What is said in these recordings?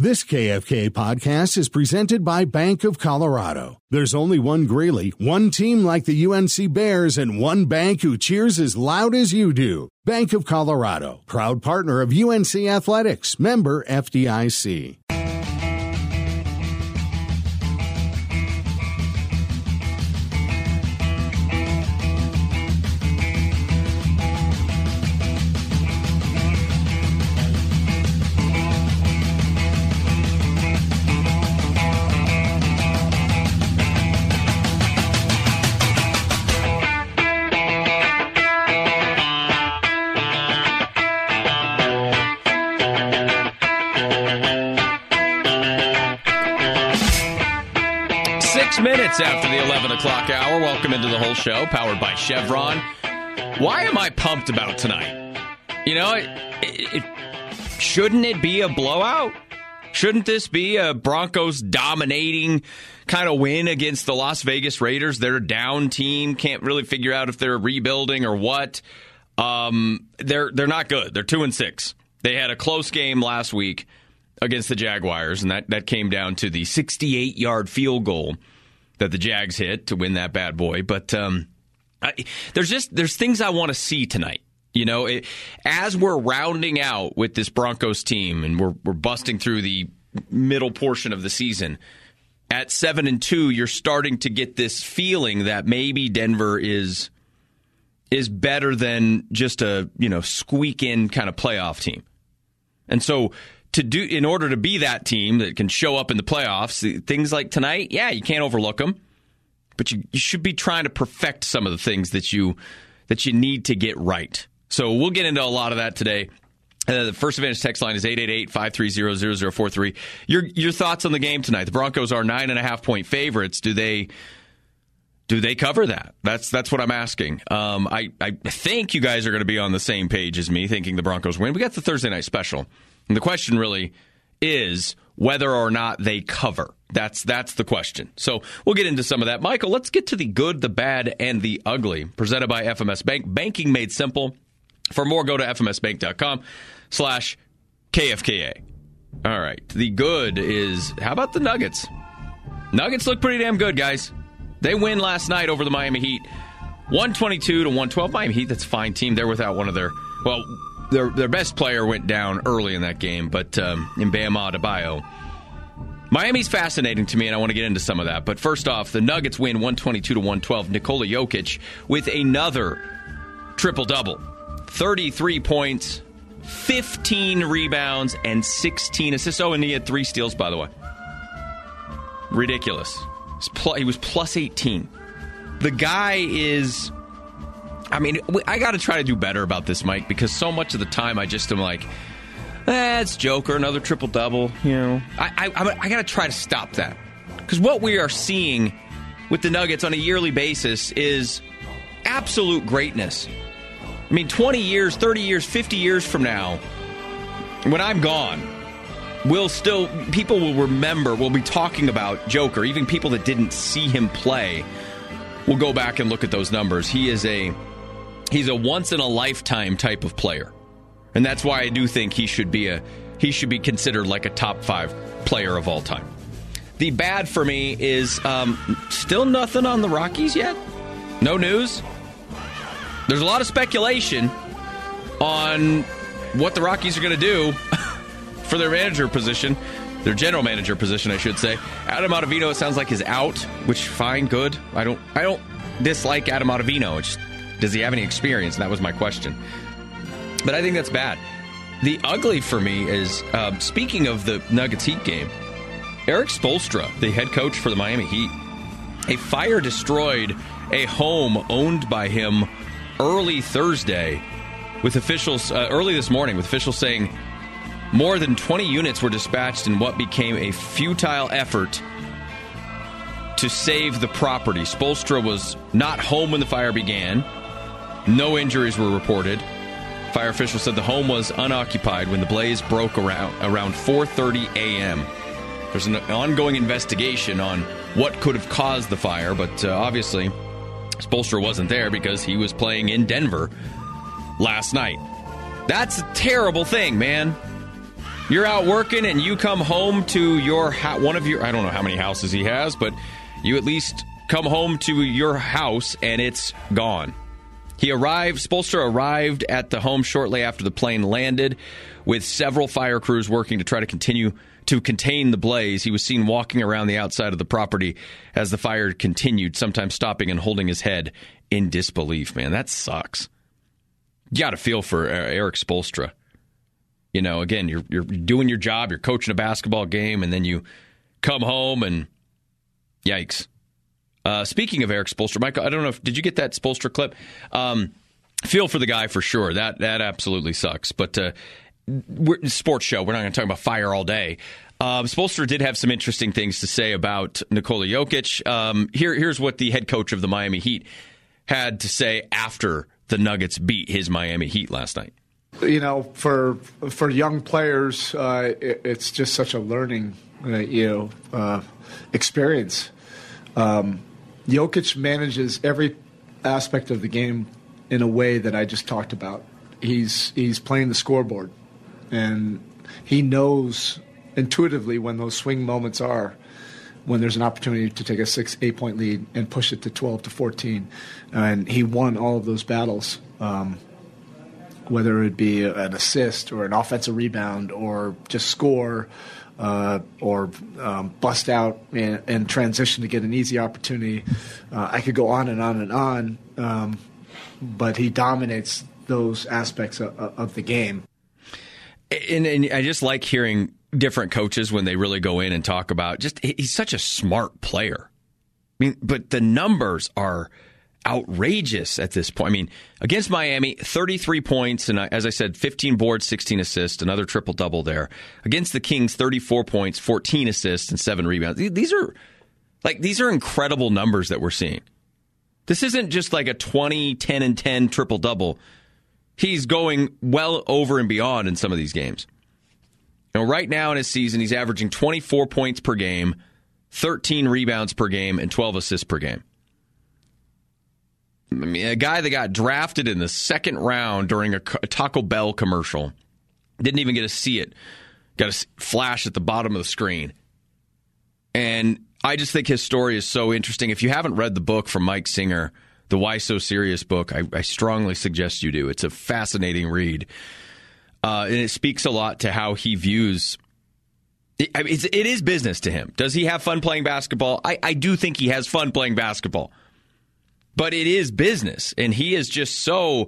This KFK podcast is presented by Bank of Colorado. There's only one Greeley, one team like the UNC Bears, and one bank who cheers as loud as you do. Bank of Colorado, proud partner of UNC Athletics, member FDIC. Minutes after the 11 o'clock hour. Welcome into the whole show, powered by Chevron. Why am I pumped about tonight? You know, shouldn't it be a blowout? Shouldn't this be a Broncos dominating kind of win against the Las Vegas Raiders? They're a down team, can't really figure out if they're rebuilding or what. They're not good. They're 2-6. They had a close game last week against the Jaguars, and that came down to the 68-yard field goal that the Jags hit to win that bad boy. But there's things I want to see tonight. You know, as we're rounding out with this Broncos team and we're busting through the middle portion of the season, at 7-2, you're starting to get this feeling that maybe Denver is better than just a, squeak in kind of playoff team. And so in order to be that team that can show up in the playoffs, things like tonight, yeah, you can't overlook them, but you should be trying to perfect some of the things that you need to get right. So we'll get into a lot of that today. The First Advantage text line is 888-530-0043. Your thoughts on the game tonight? The Broncos are 9.5-point favorites. Do they cover that? That's what I'm asking. I think you guys are going to be on the same page as me, thinking the Broncos win. We got the Thursday night special. And the question really is whether or not they cover. That's the question. So we'll get into some of that. Michael, let's get to the good, the bad, and the ugly. Presented by FMS Bank. Banking made simple. For more, go to fmsbank.com/KFKA. All right. The good is, how about the Nuggets? Nuggets look pretty damn good, guys. They win last night over the Miami Heat. 122-112. Miami Heat, that's a fine team. They're without one of their best player went down early in that game, but in Bam Adebayo. Miami's fascinating to me, and I want to get into some of that. But first off, the Nuggets win 122-112. Nikola Jokic with another triple-double. 33 points, 15 rebounds, and 16 assists. Oh, and he had 3 steals, by the way. Ridiculous. He was plus 18. The guy is... I got to try to do better about this, Mike, because so much of the time I just am like, it's Joker, another triple-double, I got to try to stop that. Because what we are seeing with the Nuggets on a yearly basis is absolute greatness. 20 years, 30 years, 50 years from now, when I'm gone, people will remember, we'll be talking about Joker. Even people that didn't see him play will go back and look at those numbers. He's a once-in-a-lifetime type of player. And that's why I do think he should be considered like a top 5 player of all time. The bad for me is still nothing on the Rockies yet. No news. There's a lot of speculation on what the Rockies are going to do for their manager position. Their general manager position, I should say. Adam Ottavino, it sounds like, is out, which, fine, good. I don't dislike Adam Ottavino. It's just, does he have any experience? And that was my question. But I think that's bad. The ugly for me is, speaking of the Nuggets-Heat game, Eric Spoelstra, the head coach for the Miami Heat, a fire destroyed a home owned by him early Thursday, with officials, early this morning, with officials saying more than 20 units were dispatched in what became a futile effort to save the property. Spoelstra was not home when the fire began. No injuries were reported. Fire officials said the home was unoccupied when the blaze broke around 4:30 a.m. There's an ongoing investigation on what could have caused the fire, but obviously Spoelstra wasn't there because he was playing in Denver last night. That's a terrible thing, man. You're out working and you come home to your one of your, I don't know how many houses he has, but you at least come home to your house and it's gone. Spolstra arrived at the home shortly after the plane landed with several fire crews working to try to continue to contain the blaze. He was seen walking around the outside of the property as the fire continued, sometimes stopping and holding his head in disbelief. Man, that sucks. You got to feel for Erik Spoelstra. You know, again, you're doing your job, you're coaching a basketball game, and then you come home and yikes. Speaking of Erik Spoelstra, Michael, I don't know did you get that Spoelstra clip? Feel for the guy for sure. That absolutely sucks. But we're a sports show. We're not going to talk about fire all day. Spoelstra did have some interesting things to say about Nikola Jokic. Here's what the head coach of the Miami Heat had to say after the Nuggets beat his Miami Heat last night. You know, for young players, it's just such a learning, experience. Jokic manages every aspect of the game in a way that I just talked about. He's playing the scoreboard, and he knows intuitively when those swing moments are, when there's an opportunity to take a 6-8 point lead and push it to 12 to 14. And he won all of those battles. Whether it be an assist or an offensive rebound or just score or bust out and transition to get an easy opportunity. I could go on and on and on, but he dominates those aspects of the game. And I just like hearing different coaches when they really go in and talk about he's such a smart player. I mean, but the numbers are outrageous at this point. I mean, against Miami, 33 points, and as I said, 15 boards, 16 assists, another triple-double there. Against the Kings, 34 points, 14 assists, and 7 rebounds. These are incredible numbers that we're seeing. This isn't just like a 20, 10, and 10 triple-double. He's going well over and beyond in some of these games. Right now in his season, he's averaging 24 points per game, 13 rebounds per game, and 12 assists per game. I mean, a guy that got drafted in the second round during a Taco Bell commercial. Didn't even get to see it. Got a flash at the bottom of the screen. And I just think his story is so interesting. If you haven't read the book from Mike Singer, the Why So Serious book, I strongly suggest you do. It's a fascinating read. And it speaks a lot to how he views... it is business to him. Does he have fun playing basketball? I do think he has fun playing basketball. But it is business, and he is just so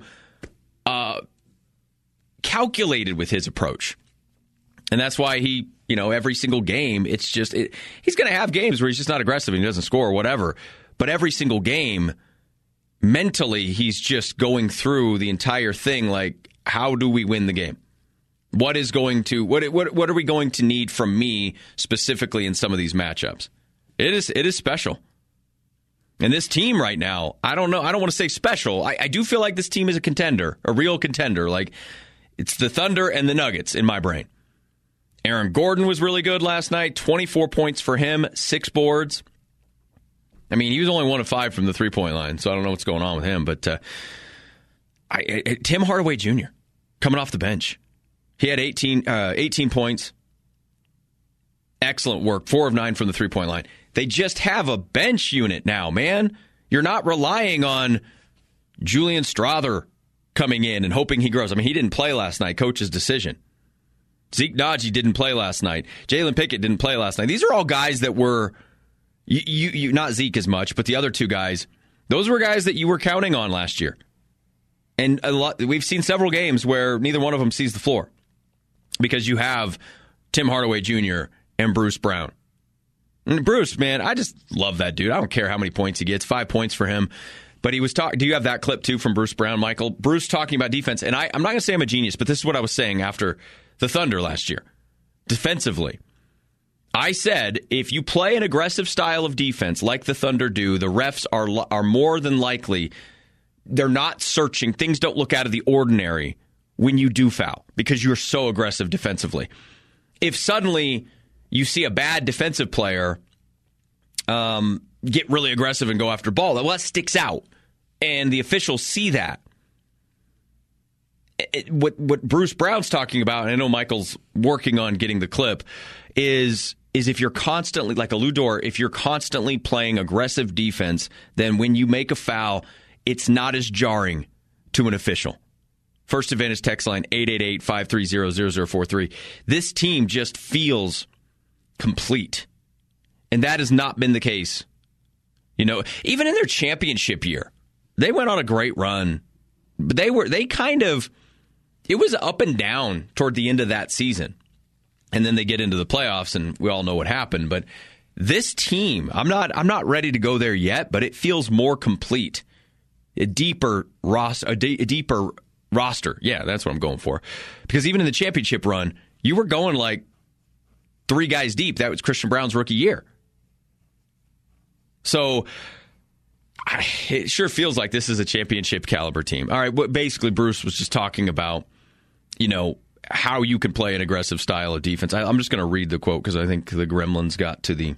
calculated with his approach. And that's why he, every single game, it's just, he's going to have games where he's just not aggressive and he doesn't score or whatever. But every single game, mentally, he's just going through the entire thing like, how do we win the game? What are we going to need from me specifically in some of these matchups? It is special. And this team right now, I don't know. I don't want to say special. I do feel like this team is a contender, a real contender. Like, it's the Thunder and the Nuggets in my brain. Aaron Gordon was really good last night. 24 points for him, 6 boards. I mean, he was only 1 of 5 from the three-point line, so I don't know what's going on with him. But Tim Hardaway Jr. coming off the bench. He had 18 points. Excellent work. 4 of 9 from the three-point line. They just have a bench unit now, man. You're not relying on Julian Strawther coming in and hoping he grows. I mean, he didn't play last night. Coach's decision. Zeke Nnaji didn't play last night. Jalen Pickett didn't play last night. These are all guys that were, you not Zeke as much, but the other 2 guys, those were guys that you were counting on last year. And we've seen several games where neither one of them sees the floor because you have Tim Hardaway Jr. and Bruce Brown. And Bruce, man, I just love that dude. I don't care how many points he gets. 5 points for him. But he was talking. Do you have that clip too from Bruce Brown, Michael? Bruce talking about defense. And I'm not going to say I'm a genius, but this is what I was saying after the Thunder last year. Defensively, I said if you play an aggressive style of defense like the Thunder do, the refs are more than likely, they're not searching. Things don't look out of the ordinary when you do foul because you're so aggressive defensively. If suddenly you see a bad defensive player get really aggressive and go after ball, well, that sticks out. And the officials see that. what Bruce Brown's talking about, and I know Michael's working on getting the clip, is if you're constantly, like a Lu Dort, if you're constantly playing aggressive defense, then when you make a foul, it's not as jarring to an official. First Advantage text line 888-530-0043. This team just feels complete. And that has not been the case. You know, even in their championship year, they went on a great run. But it was up and down toward the end of that season. And then they get into the playoffs, and we all know what happened. But this team, I'm not ready to go there yet, but it feels more complete. A deeper roster. Yeah, that's what I'm going for. Because even in the championship run, you were going like 3 guys deep. That was Christian Brown's rookie year. So it sure feels like this is a championship caliber team. All right, what basically Bruce was just talking about, you know, how you can play an aggressive style of defense. I'm just going to read the quote because I think the Gremlins got to the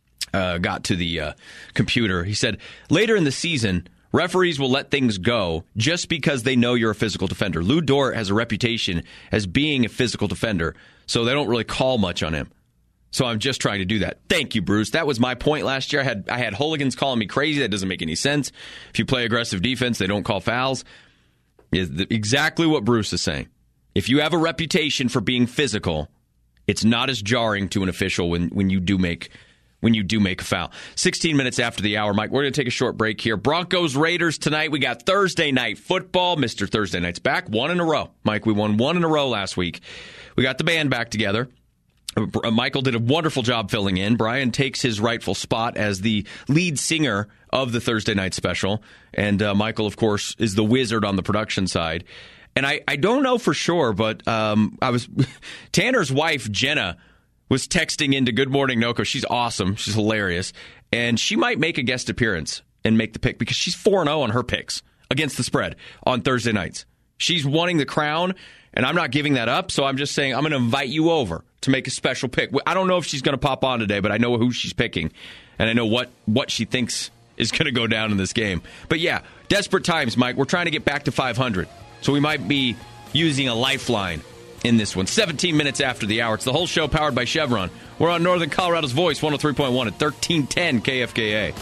computer. He said, later in the season, referees will let things go just because they know you're a physical defender. Lu Dort has a reputation as being a physical defender, so they don't really call much on him. So I'm just trying to do that. Thank you, Bruce. That was my point last year. I had hooligans calling me crazy. That doesn't make any sense. If you play aggressive defense, they don't call fouls. Exactly what Bruce is saying. If you have a reputation for being physical, it's not as jarring to an official when you do make a foul. 16 minutes after the hour, Mike, we're going to take a short break here. Broncos Raiders tonight. We got Thursday night football. Mr. Thursday Night's back. 1 in a row. Mike, we won 1 in a row last week. We got the band back together. Michael did a wonderful job filling in. Brian takes his rightful spot as the lead singer of the Thursday night special. And Michael, of course, is the wizard on the production side. And I don't know for sure, but Tanner's wife, Jenna, was texting into Good Morning NoCo. She's awesome. She's hilarious. And she might make a guest appearance and make the pick because she's 4-0 on her picks against the spread on Thursday nights. She's wanting the crown, and I'm not giving that up. So I'm just saying I'm going to invite you over to make a special pick. I don't know if she's going to pop on today, but I know who she's picking, and I know what she thinks is going to go down in this game. But yeah, desperate times, Mike. We're trying to get back to 500. So we might be using a lifeline in this one. 17 minutes after the hour. It's the whole show powered by Chevron. We're on Northern Colorado's Voice, 103.1 at 1310 KFKA.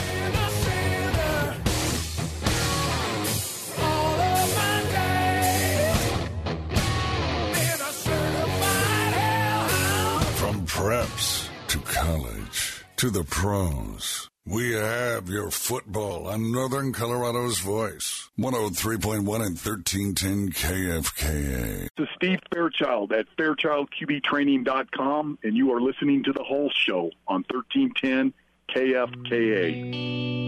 From preps to college to the pros, we have your football on Northern Colorado's Voice, 103.1 and 1310 KFKA. This is Steve Fairchild at FairchildQBTraining.com, and you are listening to The Whole Show on 1310 KFKA.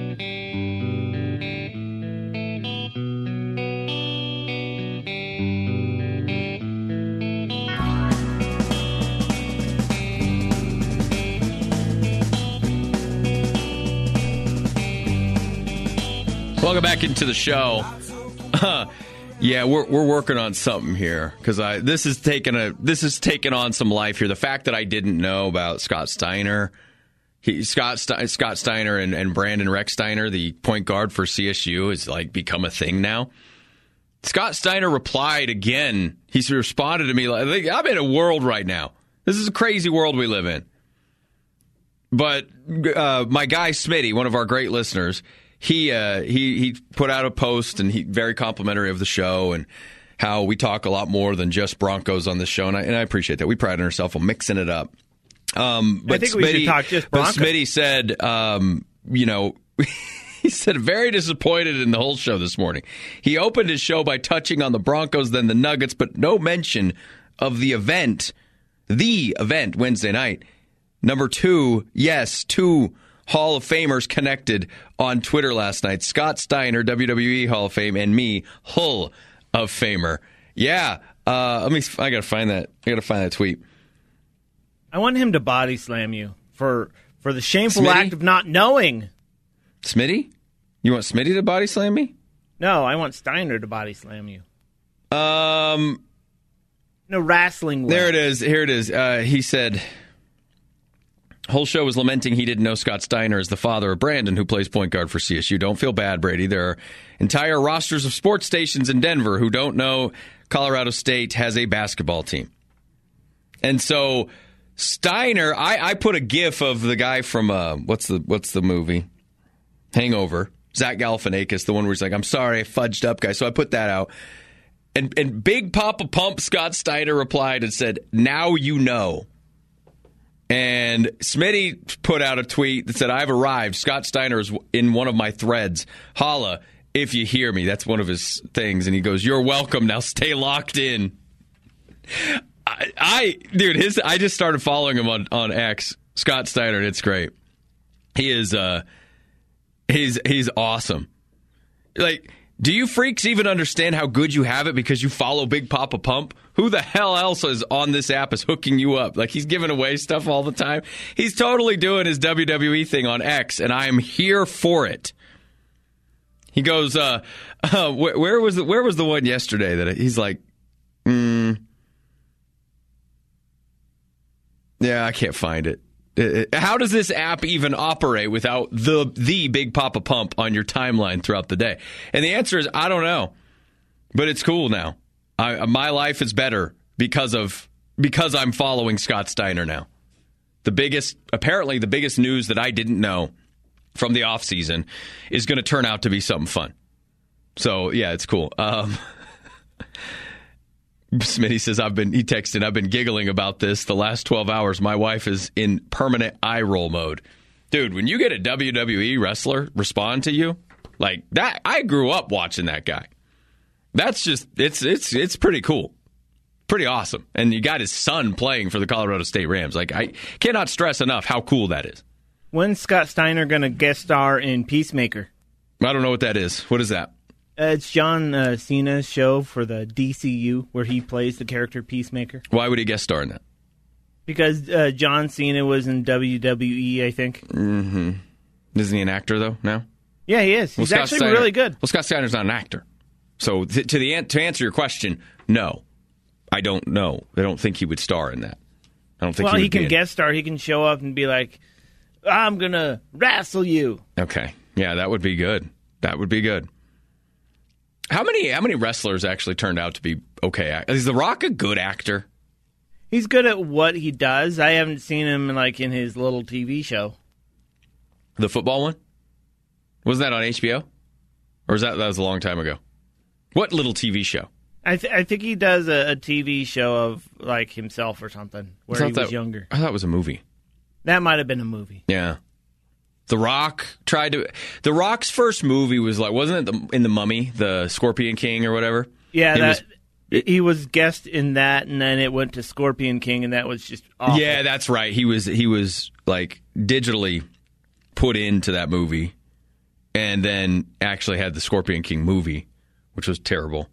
Welcome back into the show. Yeah, we're working on something here because this is taking on some life here. The fact that I didn't know about Scott Steiner, Scott Steiner and Brandon Rechsteiner, the point guard for CSU, has like become a thing now. Scott Steiner replied again. He's responded to me like, I'm in a world right now. This is a crazy world we live in. But my guy Smitty, one of our great listeners, he put out a post, and he very complimentary of the show and how we talk a lot more than just Broncos on the show, and I appreciate that. We pride on ourselves on mixing it up. But I think we should talk just Broncos. But Smitty said, he said very disappointed in the whole show this morning. He opened his show by touching on the Broncos, then the Nuggets, but no mention of the event Wednesday night. Number 2, yes, 2 Hall of Famers connected on Twitter last night. Scott Steiner, WWE Hall of Fame, and me, Hull of Famer. Yeah, I gotta find that. I gotta find that tweet. I want him to body slam you for the shameful Smitty? act of not knowing. Smitty? You want Smitty to body slam me? No, I want Steiner to body slam you. No, wrestling way. there it is. Here it is. He said, Whole show was lamenting he didn't know Scott Steiner is the father of Brandon, who plays point guard for CSU. Don't feel bad, Brady. There are entire rosters of sports stations in Denver who don't know Colorado State has a basketball team. And so Steiner, I put a GIF of the guy from what's the movie? Hangover. Zach Galifianakis, the one where he's like, "I'm sorry, I fudged up, guys." So I put that out. And Big Papa Pump Scott Steiner replied and said, "Now you know." And Smitty put out a tweet that said, "I've arrived. Scott Steiner is in one of my threads. Holla if you hear me." That's one of his things. And he goes, "You're welcome. Now stay locked in." I just started following him on X, Scott Steiner, and it's great. He is he's awesome. Like, do you freaks even understand how good you have it because you follow Big Papa Pump? Who the hell else is on this app is hooking you up? Like, he's giving away stuff all the time. He's totally doing his WWE thing on X, and I am here for it. He goes, where was the one yesterday that he's like, yeah, I can't find it. How does this app even operate without the Big Papa Pump on your timeline throughout the day? And the answer is, I don't know. But it's cool now. My life is better because I'm following Scott Steiner now. Apparently the biggest news that I didn't know from the offseason is going to turn out to be something fun. So, yeah, it's cool. Smitty says, I've been giggling about this the last 12 hours. My wife is in permanent eye roll mode. Dude, when you get a WWE wrestler respond to you like that, I grew up watching that guy. That's just, it's pretty cool. Pretty awesome. And you got his son playing for the Colorado State Rams. Like, I cannot stress enough how cool that is. When's Scott Steiner going to guest star in Peacemaker? I don't know what that is. What is that? It's John Cena's show for the DCU where he plays the character Peacemaker. Why would he guest star in that? Because John Cena was in WWE, I think. Mm-hmm. Isn't he an actor, though, now? Yeah, he is. He's actually really good. Well, Scott Steiner's not an actor. So to answer your question, no. I don't know. I don't think he would star in that. I don't think he can guest star. He can show up and be like, "I'm going to wrestle you." Okay. Yeah, that would be good. That would be good. How many wrestlers actually turned out to be okay? Is The Rock a good actor? He's good at what he does. I haven't seen him in his little TV show. The football one? Wasn't that on HBO? Or that was a long time ago? What little TV show? I think he does a TV show of himself or something where he was younger. I thought it was a movie. That might have been a movie. Yeah. The Rock The Rock's first movie was wasn't it in The Mummy, the Scorpion King or whatever? Yeah, he was guest in that, and then it went to Scorpion King, and that was just awful. Yeah, that's right. He was digitally put into that movie, and then actually had the Scorpion King movie, which was terrible.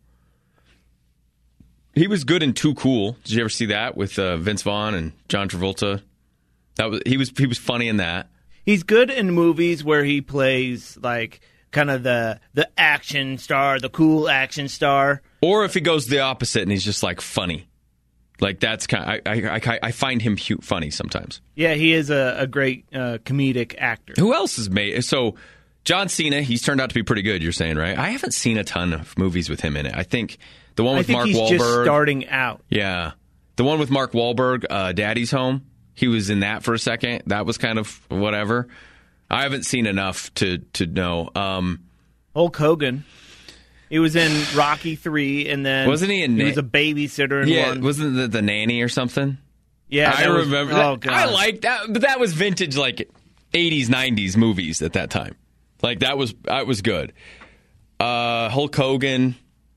He was good in Too Cool. Did you ever see that with Vince Vaughn and John Travolta? He was funny in that. He's good in movies where he plays kind of the action star, the cool action star. Or if he goes the opposite and he's just funny. That's kind of, I find him funny sometimes. Yeah, he is a great comedic actor. Who else has made so? John Cena, he's turned out to be pretty good. You're saying, right? I haven't seen a ton of movies with him in it. I think the one with Mark Wahlberg. He's just starting out. Yeah, the one with Mark Wahlberg, Daddy's Home. He was in that for a second. That was kind of whatever. I haven't seen enough to know. Hulk Hogan. He was in Rocky 3, and then wasn't he in? He was a babysitter in one. Wasn't the nanny or something? Yeah, I remember. Oh God, I like that, but that was vintage 80s, 90s movies at that time. That was good. Hulk Hogan.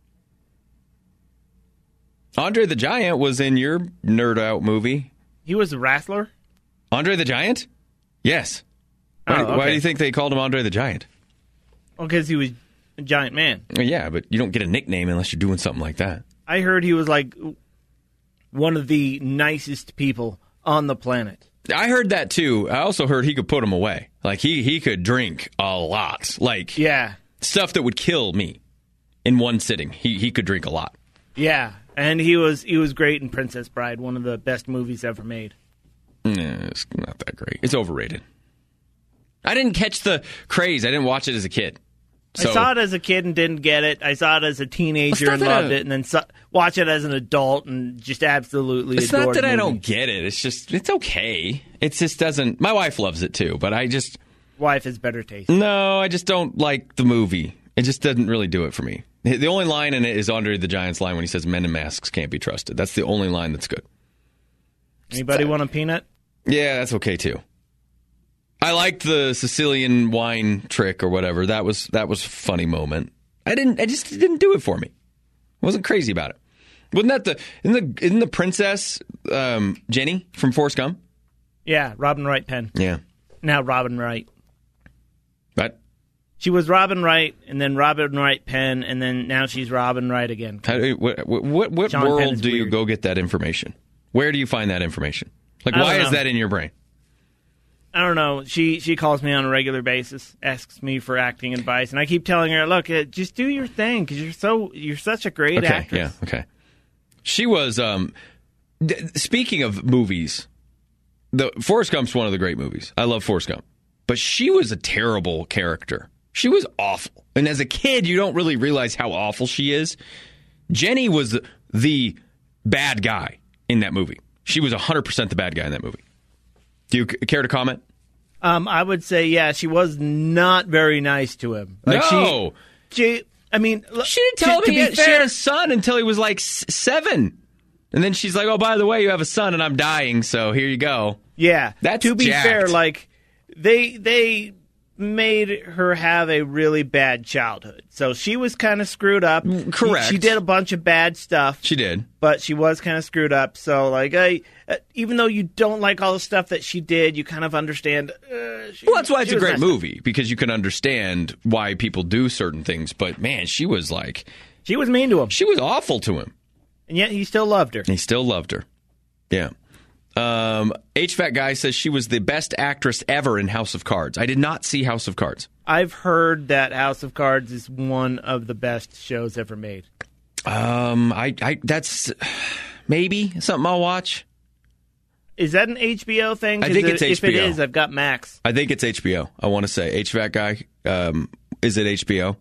Andre the Giant was in your Nerd Out movie. He was a wrestler? Andre the Giant? Yes. Okay. Why do you think they called him Andre the Giant? Well, because he was a giant man. Yeah, but you don't get a nickname unless you're doing something like that. I heard he was one of the nicest people on the planet. I heard that too. I also heard he could put him away. He could drink a lot. Yeah. Stuff that would kill me in one sitting. He could drink a lot. Yeah. And he was great in Princess Bride, one of the best movies ever made. It's not that great. It's overrated. I didn't catch the craze. I didn't watch it as a kid. So, I saw it as a kid and didn't get it. I saw it as a teenager and loved it, and then watch it as an adult and just absolutely adored it. It's not that I don't get it. It's just, it's okay. It just doesn't. My wife loves it too, but I just. Wife has better taste. No, I just don't like the movie. It just doesn't really do it for me. The only line in it is Andre the Giant's line when he says men in masks can't be trusted. That's the only line that's good. Anybody want a peanut? Yeah, that's okay too. I liked the Sicilian wine trick or whatever. That was a funny moment. I just didn't do it for me. I wasn't crazy about it. Wasn't that isn't the princess Jenny from Forrest Gump? Yeah, Robin Wright Penn. Yeah. Now Robin Wright. What? She was Robin Wright, and then Robin Wright Penn, and then now she's Robin Wright again. What world do you go get that information? Where do you find that information? Like, why is that in your brain? I don't know. She calls me on a regular basis, asks me for acting advice, and I keep telling her, "Look, just do your thing because you're such a great actress." Yeah, okay. She was. Speaking of movies, the Forrest Gump's one of the great movies. I love Forrest Gump, but she was a terrible character. She was awful, and as a kid, you don't really realize how awful she is. Jenny was the bad guy in that movie. She was 100% the bad guy in that movie. Do you care to comment? I would say, yeah, she was not very nice to him. Like no. She didn't tell him she had a son until he was like 7. And then she's like, oh, by the way, you have a son and I'm dying, so here you go. Yeah. That's to be jacked. fair, like, they made her have a really bad childhood. So she was kind of screwed up. Correct. She did a bunch of bad stuff. She did. But she was kind of screwed up. So, like, even though you don't like all the stuff that she did, you kind of understand. Well, that's why it's a great movie, because you can understand why people do certain things. But, man, she was like... She was mean to him. She was awful to him. And yet he still loved her. He still loved her. Yeah. HVAC guy says she was the best actress ever in House of Cards. I did not see House of Cards. I've heard that House of Cards is one of the best shows ever made. That's maybe something I'll watch. Is that an HBO thing? I think it's HBO. If it is, I've got Max. I think it's HBO. I want to say HVAC guy. Is it HBO?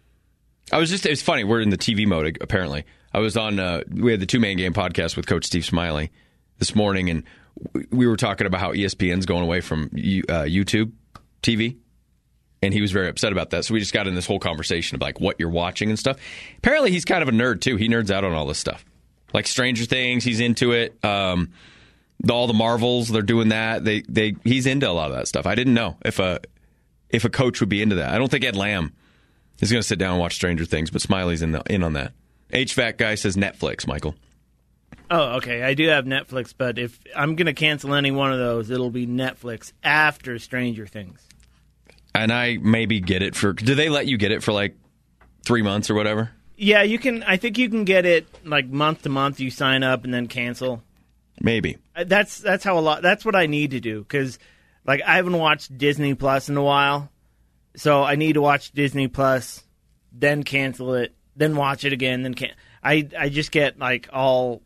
It's funny. We're in the TV mode apparently. I was on. We had the 2-Man Game podcast with Coach Steve Smiley this morning, and we were talking about how ESPN's going away from YouTube TV, and he was very upset about that. So we just got in this whole conversation of like what you're watching and stuff. Apparently, he's kind of a nerd too. He nerds out on all this stuff, like Stranger Things. He's into it. All the Marvels, they're doing that. He's into a lot of that stuff. I didn't know if a coach would be into that. I don't think Ed Lamb is going to sit down and watch Stranger Things, but Smiley's in on that. HVAC guy says Netflix, Michael. Oh, okay. I do have Netflix, but if I'm going to cancel any one of those, it'll be Netflix after Stranger Things. And I maybe get it for... Do they let you get it for like 3 months or whatever? Yeah, you can. I think you can get it like month to month. You sign up and then cancel. Maybe. That's how a lot... That's what I need to do, because like I haven't watched Disney Plus in a while, so I need to watch Disney Plus, then cancel it, then watch it again, then I just get like all...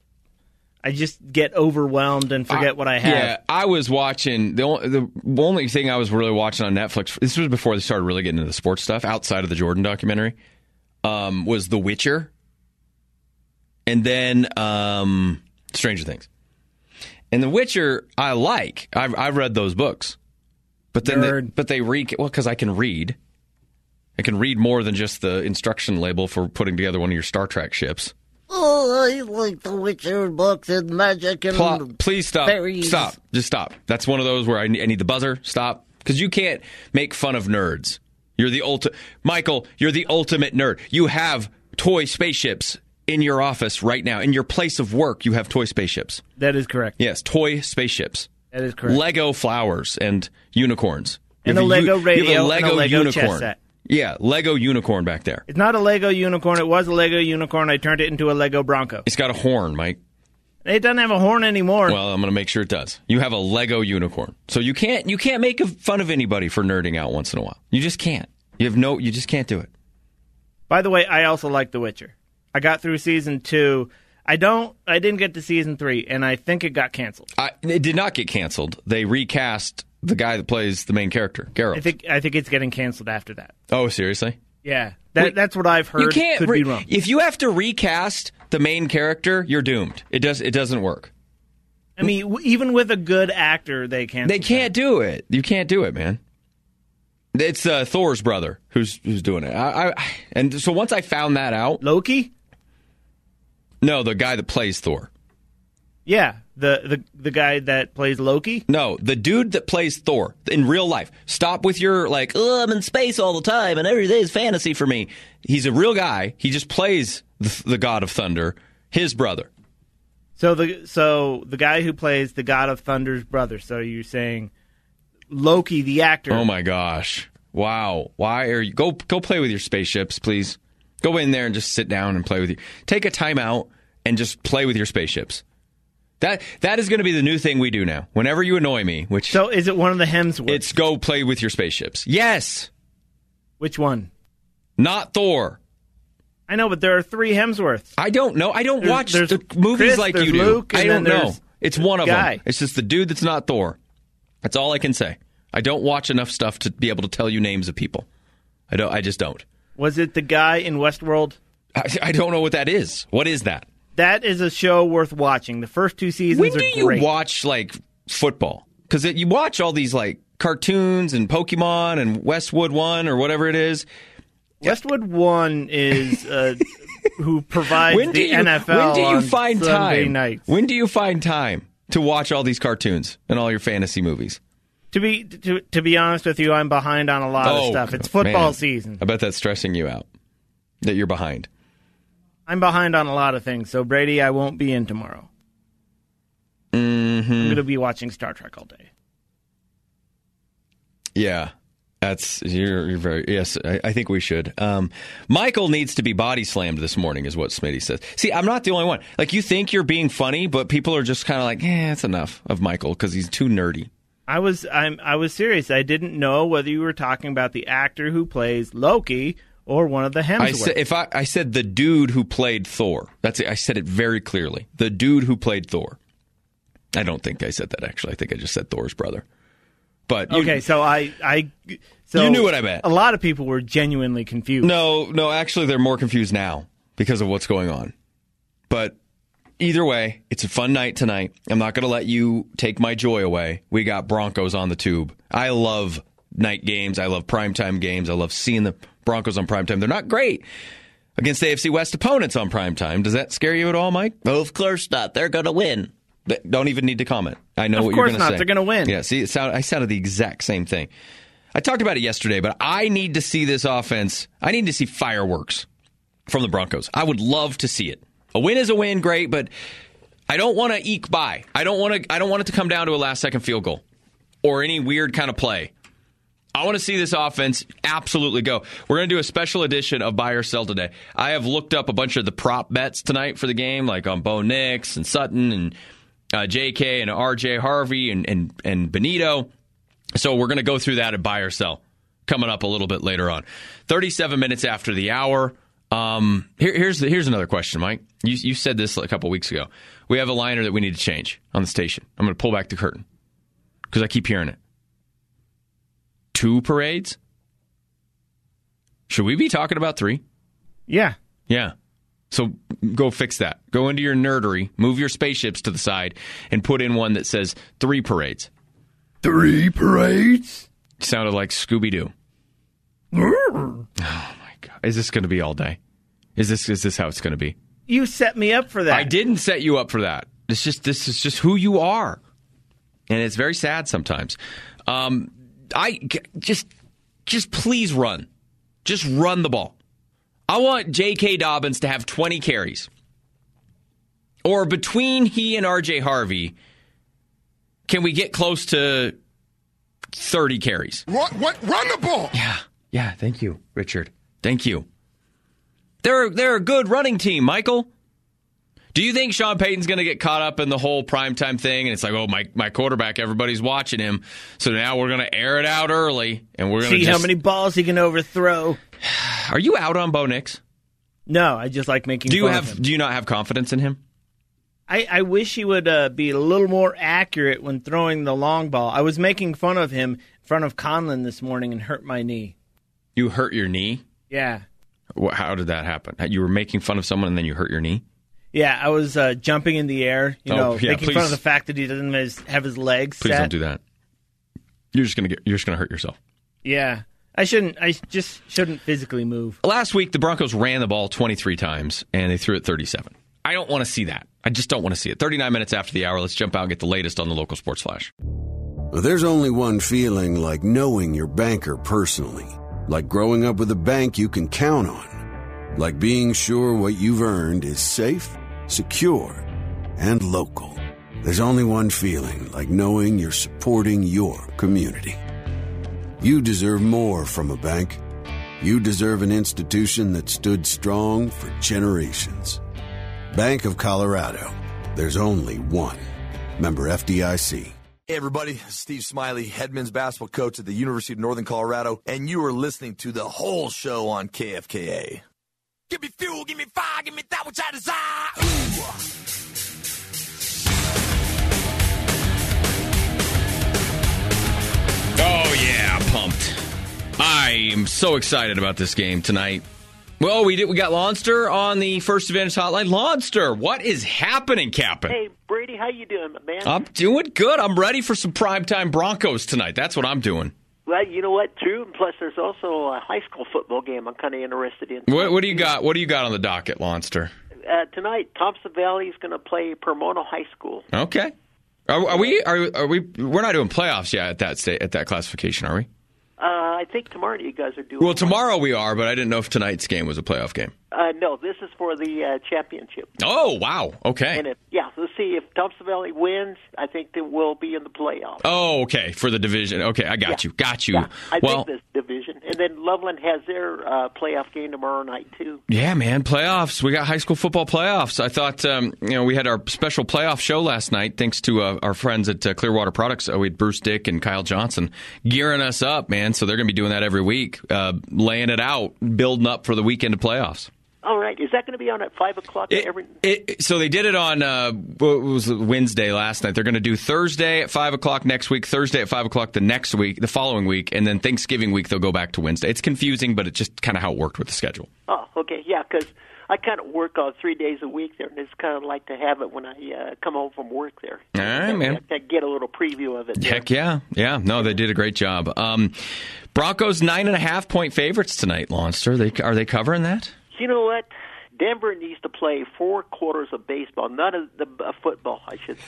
I just get overwhelmed and forget what I have. Yeah, I was watching... The only thing I was really watching on Netflix, this was before they started really getting into the sports stuff, outside of the Jordan documentary, was The Witcher, and then Stranger Things. And The Witcher, I like. I've read those books. But then because I can read. I can read more than just the instruction label for putting together one of your Star Trek ships. Oh, I like the Witcher books and magic and please stop. fairies. Stop. Just stop. That's one of those where I need the buzzer. Stop. Because you can't make fun of nerds. You're the Michael, you're the ultimate nerd. You have toy spaceships in your office right now. In your place of work, you have toy spaceships. That is correct. Yes, toy spaceships. That is correct. Lego flowers and unicorns. And a Lego radio and a Lego unicorn. Chess set. Yeah, Lego unicorn back there. It's not a Lego unicorn. It was a Lego unicorn. I turned it into a Lego Bronco. It's got a horn, Mike. It doesn't have a horn anymore. Well, I'm going to make sure it does. You have a Lego unicorn. So you can't make fun of anybody for nerding out once in a while. You just can't. You just can't do it. By the way, I also like The Witcher. I got through season 2. I didn't get to season 3, and I think it got canceled. It did not get canceled. They recast the guy that plays the main character, Geralt. I think it's getting canceled after that. Oh, seriously? Yeah, that's what I've heard. You can't could be wrong. If you have to recast the main character, you're doomed. It doesn't work. I mean, even with a good actor, they can't. They can't do it. You can't do it, man. It's Thor's brother who's doing it. And so once I found that out, Loki. No, the guy that plays Thor. Yeah, the guy that plays Loki? No, the dude that plays Thor in real life. Stop with your, like, oh, I'm in space all the time and every day is fantasy for me. He's a real guy. He just plays the God of Thunder, his brother. So the guy who plays the God of Thunder's brother. So you're saying Loki, the actor. Oh, my gosh. Wow. Why are you... Go play with your spaceships, please. Go in there and just sit down and play with you. Take a timeout and just play with your spaceships. That is going to be the new thing we do now. Whenever you annoy me, which... So is it one of the Hemsworths? It's go play with your spaceships. Yes! Which one? Not Thor. I know, but there are 3 Hemsworths. I don't know. I don't watch the movies Chris, like you do. Luke, I don't know. there's It's one of guy. them. It's just the dude that's not Thor. That's all I can say. I don't watch enough stuff to be able to tell you names of people. I just don't. Was it the guy in Westworld? I don't know what that is. What is that? That is a show worth watching. The first 2 seasons When are do great. you watch, like, football? Because you watch all these, like, cartoons and Pokemon and Westwood 1 or whatever it is. Westwood 1 is who provides the NFL When do you find Sunday time? nights. When do you find time to watch all these cartoons and all your fantasy movies? To be honest with you, I'm behind on a lot of stuff. It's football season. I bet that's stressing you out, that you're behind. I'm behind on a lot of things. So, Brady, I won't be in tomorrow. Mm-hmm. I'm going to be watching Star Trek all day. Yeah. You're very... Yes, I think we should. Michael needs to be body slammed this morning, is what Smitty says. See, I'm not the only one. Like, you think you're being funny, but people are just kind of like, that's enough of Michael because he's too nerdy. I was serious. I didn't know whether you were talking about the actor who plays Loki or one of the Hemsworths. I said the dude who played Thor. That's it. I said it very clearly. The dude who played Thor. I don't think I said that, actually. I think I just said Thor's brother. But so you knew what I meant. A lot of people were genuinely confused. No, actually, they're more confused now because of what's going on. But either way, it's a fun night tonight. I'm not going to let you take my joy away. We got Broncos on the tube. I love night games. I love primetime games. I love seeing the Broncos on primetime. They're not great against AFC West opponents on primetime. Does that scare you at all, Mike? Well, of course not. They're going to win. Don't even need to comment. I know what you're going to say. Of course not. They're going to win. Yeah, see, I sounded the exact same thing. I talked about it yesterday, but I need to see this offense. I need to see fireworks from the Broncos. I would love to see it. A win is a win, great, but I don't want to eke by. I don't want it to come down to a last-second field goal or any weird kind of play. I want to see this offense absolutely go. We're going to do a special edition of Buy or Sell today. I have looked up a bunch of the prop bets tonight for the game, like on Bo Nix and Sutton and J.K. and R.J. Harvey and Benito. So we're going to go through that at Buy or Sell coming up a little bit later on. 37 minutes after the hour. Here's another question, Mike. You said this a couple weeks ago. We have a liner that we need to change on the station. I'm going to pull back the curtain because I keep hearing it. 2 parades? Should we be talking about 3? Yeah. Yeah. So go fix that. Go into your nerdery, move your spaceships to the side, and put in one that says 3 parades. 3 parades? Sounded like Scooby-Doo. Oh, my God. Is this going to be all day? Is this how it's going to be? You set me up for that. I didn't set you up for that. This is just who you are. And it's very sad sometimes. Just please run. Just run the ball. I want J.K. Dobbins to have 20 carries. Or between he and R.J. Harvey, can we get close to 30 carries? Run the ball! Yeah, thank you, Richard. Thank you. They're a good running team, Michael. Do you think Sean Payton's going to get caught up in the whole primetime thing? And it's like, oh, my quarterback, everybody's watching him. So now we're going to air it out early. And we're going to see how many balls he can overthrow. Are you out on Bo Nix? No, I just like making fun of him. Do you not have confidence in him? I wish he would be a little more accurate when throwing the long ball. I was making fun of him in front of Conlon this morning and hurt my knee. You hurt your knee? Yeah. How did that happen? You were making fun of someone and then you hurt your knee? Yeah, I was jumping in the air, making fun of the fact that he doesn't have his legs Please set. don't do that. You're just gonna hurt yourself. Yeah. I just shouldn't physically move. Last week, the Broncos ran the ball 23 times, and they threw it 37. I don't want to see that. I just don't want to see it. 39 minutes after the hour, let's jump out and get the latest on the local sports flash. There's only one feeling like knowing your banker personally. Like growing up with a bank you can count on. Like being sure what you've earned is safe, secure, and local. There's only one feeling like knowing you're supporting your community. You deserve more from a bank. You deserve an institution that stood strong for generations. Bank of Colorado. There's only one. Member FDIC. Hey everybody, Steve Smiley, head men's basketball coach at the University of Northern Colorado, and you are listening to the whole show on KFKA. Give me fuel, give me fire, give me that which I desire. Ooh. Oh, yeah, pumped. I am so excited about this game tonight. Well, we got Lawnster on the First Advantage Hotline. Lawnster, what is happening, Captain? Hey, Brady, how you doing, man? I'm doing good. I'm ready for some primetime Broncos tonight. That's what I'm doing. Well, you know what, true. And plus, there's also a high school football game I'm kind of interested in. What do you got? What do you got on the docket, Lawnster? Tonight, Thompson Valley is going to play Pomona High School. Okay. Are we? We're not doing playoffs yet at that classification, are we? I think tomorrow you guys are doing. Well, tomorrow we are, but I didn't know if tonight's game was a playoff game. No, this is for the championship. Oh, wow. Okay. And let's see if Thompson Valley wins. I think they will be in the playoffs. Oh, okay, for the division. Okay, I got you. Yeah, I think this division, and then Loveland has their playoff game tomorrow night too. Yeah, man, playoffs. We got high school football playoffs. I thought we had our special playoff show last night, thanks to our friends at Clearwater Products. We had Bruce Dick and Kyle Johnson gearing us up, man. So they're going to be doing that every week, laying it out, building up for the weekend of playoffs. All right. Is that going to be on at 5 o'clock? So they did it on what was Wednesday last night. They're going to do Thursday at 5 o'clock next week, Thursday at 5 o'clock the following week, and then Thanksgiving week they'll go back to Wednesday. It's confusing, but it's just kind of how it worked with the schedule. Oh, okay. Yeah, because I kind of work 3 days a week there, and it's kind of like to have it when I come home from work there. All right, man. I get a little preview of it. Heck yeah. Yeah, no, they did a great job. Broncos 9.5-point favorites tonight, Lawnster. Are they covering that? You know what? Denver needs to play 4 quarters of baseball, not football, I should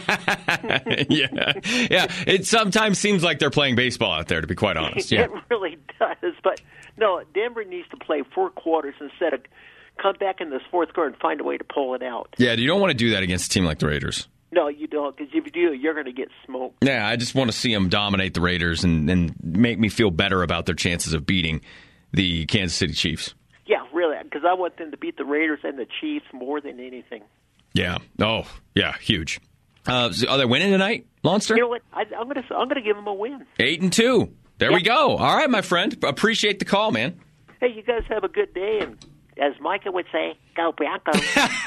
say. Yeah. It sometimes seems like they're playing baseball out there, to be quite honest. Yeah. It really does. But, no, Denver needs to play 4 quarters instead of come back in this fourth quarter and find a way to pull it out. Yeah, you don't want to do that against a team like the Raiders. No, you don't, because if you do, you're going to get smoked. Yeah, I just want to see them dominate the Raiders and make me feel better about their chances of beating the Kansas City Chiefs. Yeah, really, because I want them to beat the Raiders and the Chiefs more than anything. Yeah. Oh, yeah, huge. Are they winning tonight, Lawnster? You know what? I'm going to give them a win. 8-2. There we go. All right, my friend. Appreciate the call, man. Hey, you guys have a good day, and as Micah would say, go Broncos.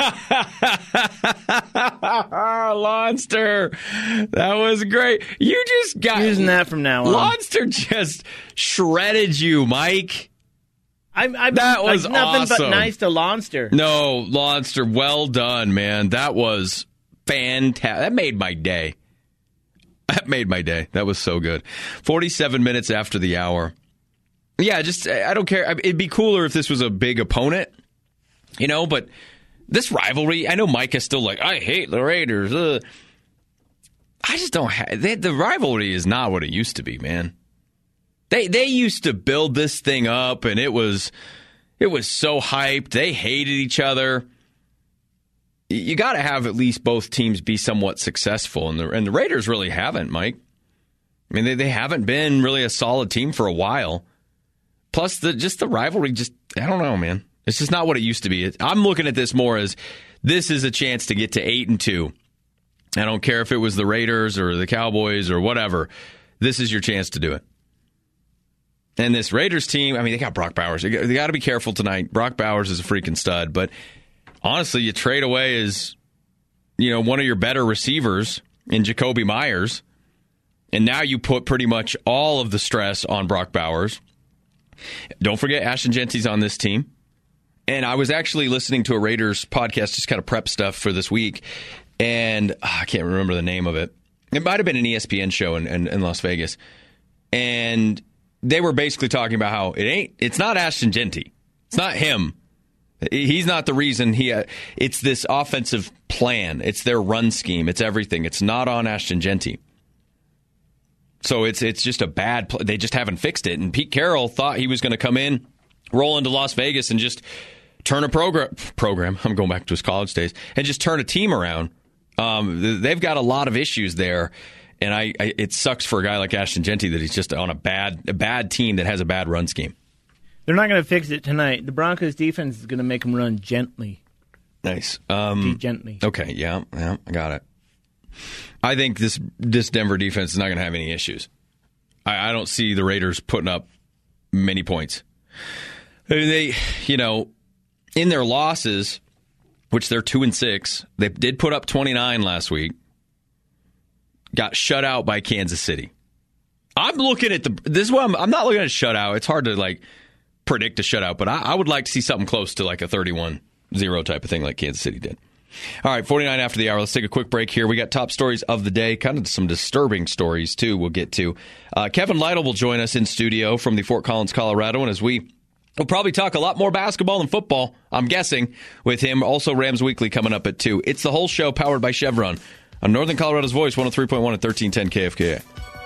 Lawnster, that was great. You just got using that from now on. Lawnster just shredded you, Mike. That was nothing awesome. but nice to Lawnster. No, Lawnster, well done, man. That was fantastic. That made my day. That was so good. 47 minutes after the hour. Yeah, I don't care. It'd be cooler if this was a big opponent, but this rivalry, I know Mike is still like, I hate the Raiders. I just don't the rivalry is not what it used to be, man. They used to build this thing up, and it was so hyped. They hated each other. You got to have at least both teams be somewhat successful, and the Raiders really haven't, Mike. I mean, they haven't been really a solid team for a while. Plus, the rivalry, I don't know, man. It's just not what it used to be. I'm looking at this more as this is a chance to get to 8-2. I don't care if it was the Raiders or the Cowboys or whatever. This is your chance to do it. And this Raiders team, I mean, they got Brock Bowers. They got to be careful tonight. Brock Bowers is a freaking stud. But honestly, you trade away his one of your better receivers in Jacoby Myers, and now you put pretty much all of the stress on Brock Bowers. Don't forget Ashton Genty's on this team. And I was actually listening to a Raiders podcast, just kind of prep stuff for this week, and I can't remember the name of it. It might have been an ESPN show in Las Vegas. And they were basically talking about how it's not Ashton Genty. It's not him. He's not the reason it's this offensive plan. It's their run scheme. It's everything. It's not on Ashton Genty. So it's just a bad play. They just haven't fixed it. And Pete Carroll thought he was going to come in, roll into Las Vegas, and just turn a program. I'm going back to his college days, and just turn a team around. They've got a lot of issues there, and it sucks for a guy like Ashton Genty that he's just on a bad team that has a bad run scheme. They're not going to fix it tonight. The Broncos defense is going to make them run gently. Nice. Gently. Okay, yeah, I got it. I think this Denver defense is not going to have any issues. I don't see the Raiders putting up many points. They, in their losses, which they're 2-6, they did put up 29 last week. Got shut out by Kansas City. I'm looking at this is what I'm not looking at a shutout. It's hard to predict a shutout, but I would like to see something close to a 31-0 type of thing like Kansas City did. All right, 49 after the hour. Let's take a quick break here. We got top stories of the day, kind of some disturbing stories, too, we'll get to. Kevin Lytle will join us in studio from the Fort Collins, Colorado, and we'll probably talk a lot more basketball than football, I'm guessing, with him. Also, Rams Weekly coming up at 2. It's the whole show powered by Chevron on Northern Colorado's Voice, 103.1 and 1310 KFKA.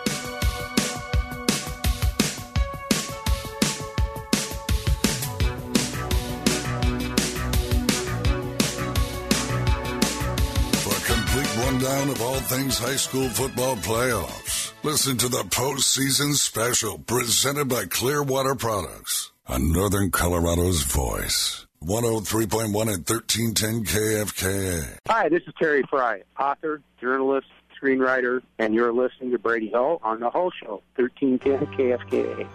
Rundown of all things high school football playoffs. Listen to the postseason special presented by Clearwater Products on Northern Colorado's Voice. 103.1 and 1310 KFKA. Hi, this is Terry Fry, author, journalist, screenwriter, and you're listening to Brady Hull on The Hull Show, 1310 KFKA.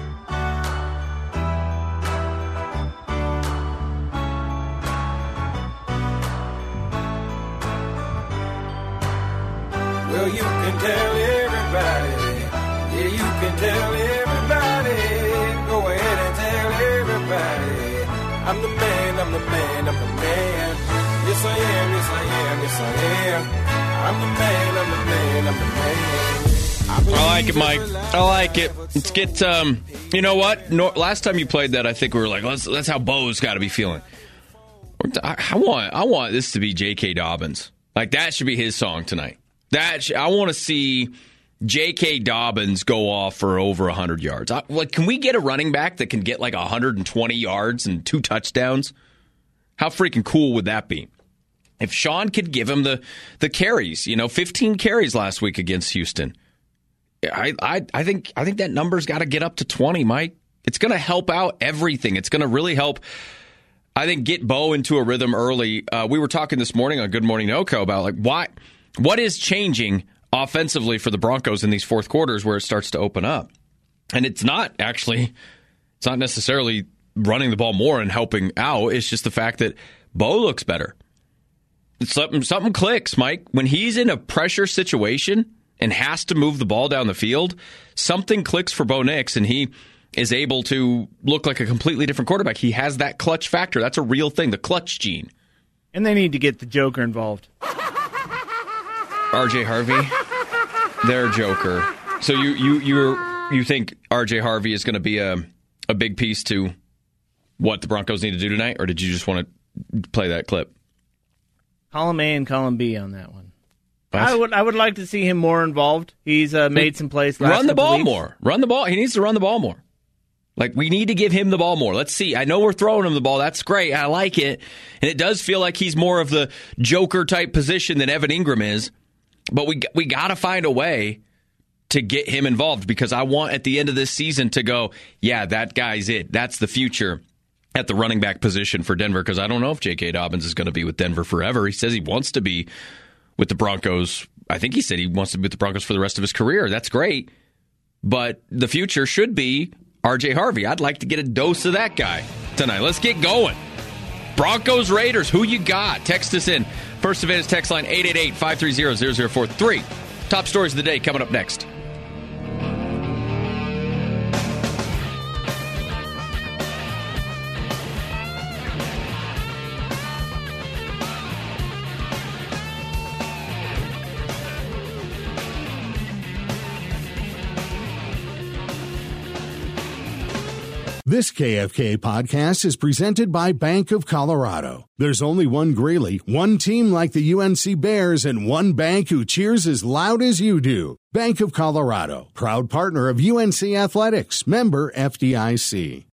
Well, you can tell everybody. Yeah, you can tell everybody. Go ahead and tell everybody. I'm the man, I'm the man, I'm the man. Yes, I am, yes, I am, yes, I am. I'm the man, I'm the man, I'm the man. I like it, Mike. I like it. Let's get, you know what? Last time you played that, I think we were like, that's how Bo's got to be feeling. I want this to be J.K. Dobbins. That should be his song tonight. I want to see J.K. Dobbins go off for over 100 yards. Can we get a running back that can get 120 yards and 2 touchdowns? How freaking cool would that be? If Sean could give him the carries, 15 carries last week against Houston. I think that number's got to get up to 20, Mike. It's going to help out everything. It's going to really help, I think, get Bo into a rhythm early. We were talking this morning on Good Morning NoCo about what is changing offensively for the Broncos in these fourth quarters where it starts to open up. And it's not necessarily running the ball more and helping out. It's just the fact that Bo looks better. Something clicks, Mike. When he's in a pressure situation and has to move the ball down the field, something clicks for Bo Nix, and he is able to look like a completely different quarterback. He has that clutch factor. That's a real thing, the clutch gene. And they need to get the Joker involved. R.J. Harvey, their Joker. So you think R.J. Harvey is going to be a big piece to what the Broncos need to do tonight, or did you just want to play that clip? Column A and column B on that one. What? I would like to see him more involved. He's made some plays. Run the ball more. Run the ball. He needs to run the ball more. We need to give him the ball more. Let's see. I know we're throwing him the ball. That's great. I like it. And it does feel like he's more of the Joker-type position than Evan Ingram is. But we got to find a way to get him involved, because I want at the end of this season to go, yeah, that guy's it. That's the future at the running back position for Denver, because I don't know if J.K. Dobbins is going to be with Denver forever. He says he wants to be with the Broncos. I think he said he wants to be with the Broncos for the rest of his career. That's great. But the future should be R.J. Harvey. I'd like to get a dose of that guy tonight. Let's get going. Broncos, Raiders, who you got? Text us in First Advantage text line 888-530-0043. Top stories of the day coming up next. This KFK podcast is presented by Bank of Colorado. There's only one Greeley, one team like the UNC Bears, and one bank who cheers as loud as you do. Bank of Colorado, proud partner of UNC Athletics, member FDIC.